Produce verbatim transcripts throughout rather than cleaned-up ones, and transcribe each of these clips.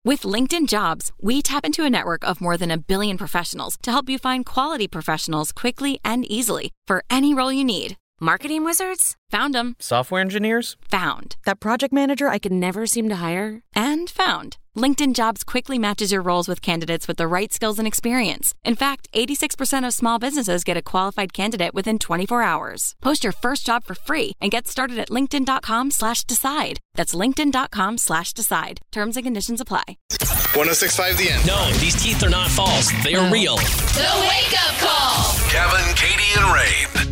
With LinkedIn Jobs, we tap into a network of more than a billion professionals to help you find quality professionals quickly and easily for any role you need. Marketing wizards? Found them. Software engineers? Found. That project manager I could never seem to hire? And found. LinkedIn Jobs quickly matches your roles with candidates with the right skills and experience. In fact, eighty-six percent of small businesses get a qualified candidate within twenty-four hours. Post your first job for free and get started at linkedin.com slash decide. That's linkedin.com slash decide. Terms and conditions apply. one oh six point five The End. No, these teeth are not false. They are real. The Wake Up Call. Kevin, Katie, and Rain.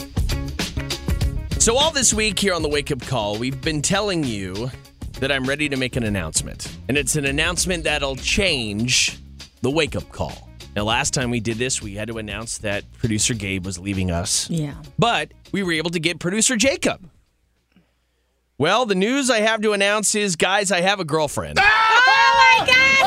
So all this week here on the Wake Up Call, we've been telling you that I'm ready to make an announcement. And it's an announcement that'll change the Wake Up Call. Now, last time we did this, we had to announce that producer Gabe was leaving us. Yeah. But we were able to get producer Jacob. Well, the news I have to announce is, guys, I have a girlfriend. Oh, my God!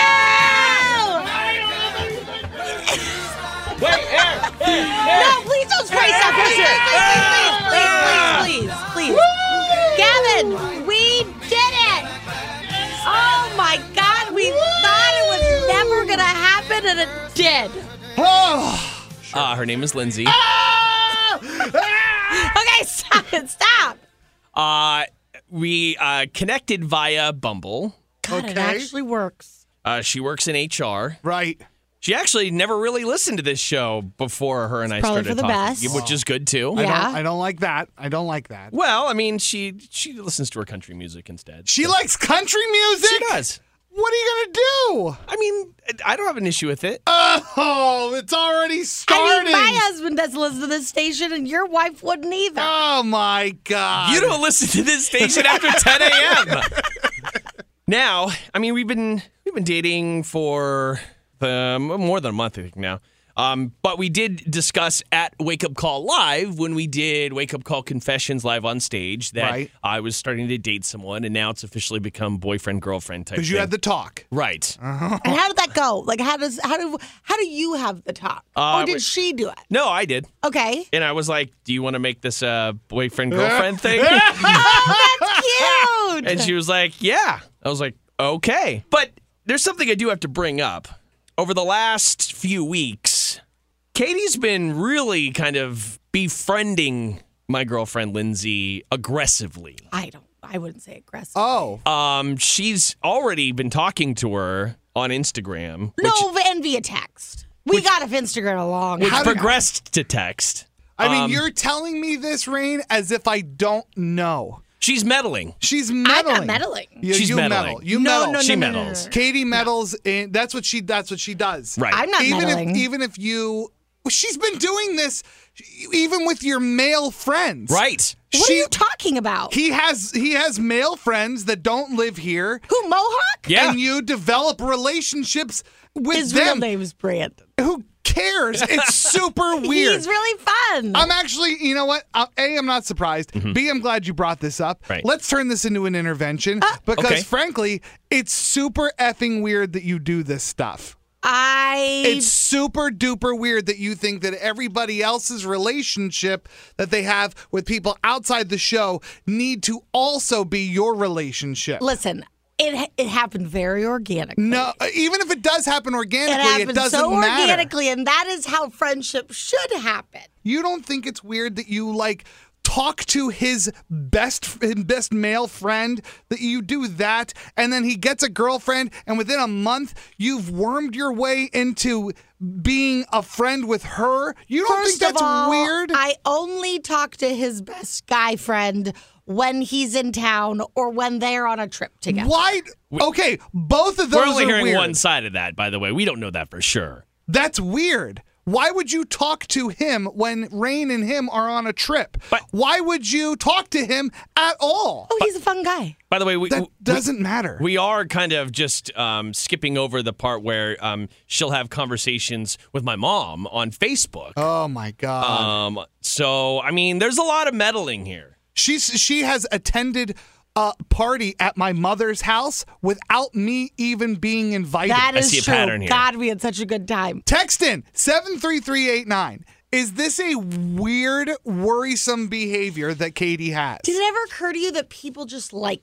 No! Wait, here, here, here. No, please don't spray stuff. Please, please, please, please, please, please, please. Gavin, we did it! Oh, my God. We thought it was never going to happen, and it did. Oh. Uh, her name is Lindsay. Okay, stop it. Stop. Uh, we uh, connected via Bumble. God, Okay. it actually works. Uh, she works in H R. Right. She actually never really listened to this show before her and I probably started for the talking, best. which is good too. I Yeah. don't, I don't like that. I don't like that. Well, I mean, she she listens to her country music instead. She so- likes country music? She does. What are you going to do? I mean, I don't have an issue with it. Oh, it's already I starting. mean, my husband doesn't listen to this station, and your wife wouldn't either. Oh, my God. You don't listen to this station after ten a.m. Now, I mean, we've been we've been dating for um, more than a month, I think now. Um, but we did discuss at Wake Up Call Live when we did Wake Up Call Confessions live on stage that Right. I was starting to date someone, and now it's officially become boyfriend girlfriend type. Because you thing. had the talk. right. And how did that go? Like, how does how do how do you have the talk, Uh, or did we- she do it? No, I did, Okay. and I was like, "Do you want to make this a boyfriend girlfriend thing?" Oh, that's cute. And she was like, yeah. I was like, okay. But there's something I do have to bring up. Over the last few weeks, Katie's been really kind of befriending my girlfriend, Lindsay, aggressively. I don't. I wouldn't say aggressive. Oh. Um, she's already been talking to her on Instagram, which, no, and via text. We got off Instagram a long which time. progressed to text. I mean, Um, you're telling me this, Rain, as if I don't know. She's meddling. She's I'm meddling. not meddling. You, She's you meddling. meddle. You No, meddle. no, no, She no, no, no, meddles. no. Katie meddles, and that's what she. That's what she does. Right. I'm not even meddling. if even if you, she's been doing this, even with your male friends. Right. What she, are you talking about? He has he has male friends that don't live here. Who, Mohawk? Yeah. And you develop relationships with His them. real name is Brandon. Who cares? It's super weird. He's really fun. I'm actually, you know what? Uh, A, I'm not surprised. B, I'm glad you brought this up. Right. Let's turn this into an intervention because, okay. frankly, it's super effing weird that you do this stuff. I. It's super duper weird that you think that everybody else's relationship that they have with people outside the show need to also be your relationship. Listen. It it happened very organically. No, even if it does happen It organically, it, happened doesn't so matter. organically, and that is how friendship should happen. You don't think it's weird that you like talk to his best his best male friend, that you do that, and then he gets a girlfriend, and within a month you've wormed your way into being a friend with her? You don't First think that's of all, weird? I only talk to his best guy friend when he's in town or when they're on a trip together. Why? Okay, both of those We're only are hearing weird. one side of that, by the way. We don't know that for sure. That's weird. Why would you talk to him when Rain and him are on a trip? But- Why would you talk to him at all? Oh, he's a fun guy. By the way, we, That we- doesn't matter. We are kind of just um, skipping over the part where um, she'll have conversations with my mom on Facebook. Oh my God. Um, so, I mean, there's a lot of meddling here. She's she has attended a party at my mother's house without me even being invited. That I is see a true. pattern here. God, we had such a good time. Text in seven three three eight nine. Is this a weird, worrisome behavior that Katie has? Did it ever occur to you that people just like me?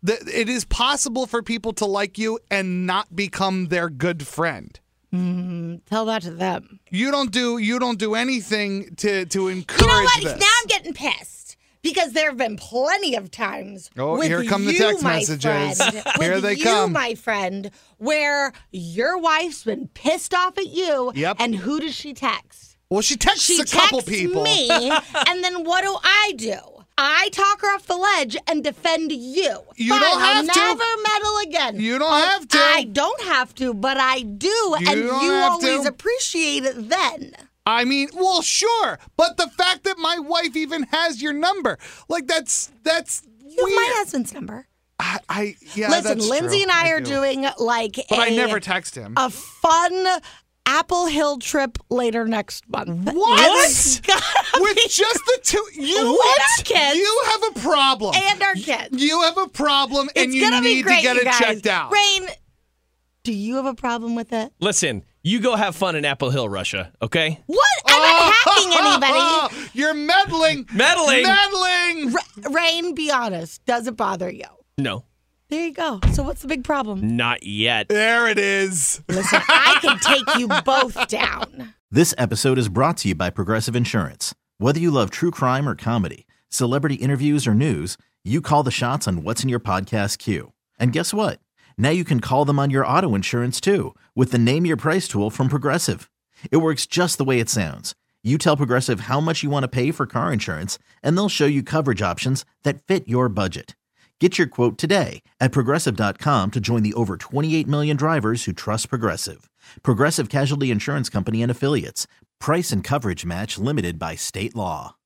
that it is possible for people to like you and not become their good friend. Mm, tell that to them. You don't do you don't do anything to to encourage You know what? this. Now I'm getting pissed because there have been plenty of times. Oh, with here come the you, text my messages. friend, Here with they you, come. my friend, where your wife's been pissed off at you. Yep. And who does she text? Well, she texts She a couple texts people. me, and then what do I do? I talk her off the ledge and defend you. You Fine, don't I'll have to. never meddle again. You don't have to. I don't have to, but I do, You and don't you have always to. appreciate it then. I mean, well, sure, but the fact that my wife even has your number, like that's that's You have weird. my husband's number. I, I yeah. Listen, that's Lindsay true. and I, are do. doing like But a, I never text him. a fun Apple Hill trip later next month. What? It's gotta With be- just the two, you And our kids. You have a problem. and our kids. You have a problem, and It's you gonna be need great, to get you it guys. checked out. Rain, do you have a problem with it? Listen, you go have fun in Apple Hill, Russia, okay? What? I'm not hacking anybody. You're meddling. Meddling? Meddling. Ra- Rain, be honest. Does it bother you? No, There you go. So what's the big problem? not yet. There it is. Listen, I can take you both down. This episode is brought to you by Progressive Insurance. Whether you love true crime or comedy, celebrity interviews or news, you call the shots on what's in your podcast queue. And guess what? Now you can call them on your auto insurance too with the Name Your Price tool from Progressive. It works just the way it sounds. You tell Progressive how much you want to pay for car insurance, and they'll show you coverage options that fit your budget. Get your quote today at Progressive dot com to join the over twenty-eight million drivers who trust Progressive. Progressive Casualty Insurance Company and Affiliates. Price and coverage match limited by state law.